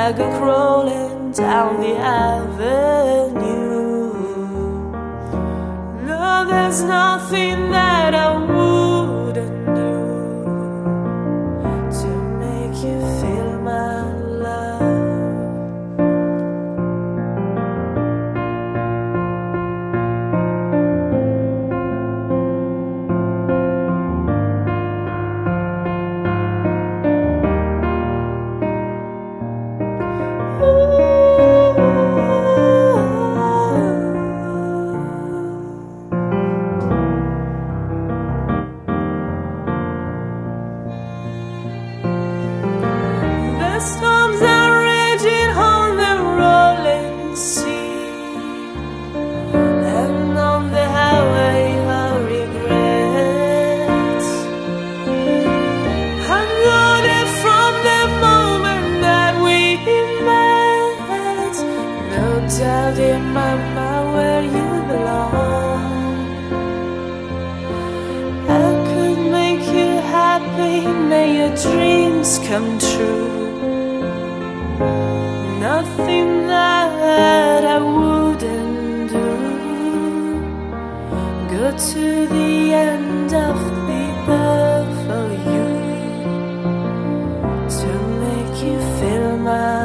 like a crawling down the avenue. No, there's nothing that I wouldn't do to make you feel my love. The storms are raging on the rolling sea, and on the highway of regrets. I'm loaded from the moment that we met. No doubt in my mind where you belong. I could make you happy, may your dreams come true. Nothing that I wouldn't do. Go to the end of the earth for you to make you feel my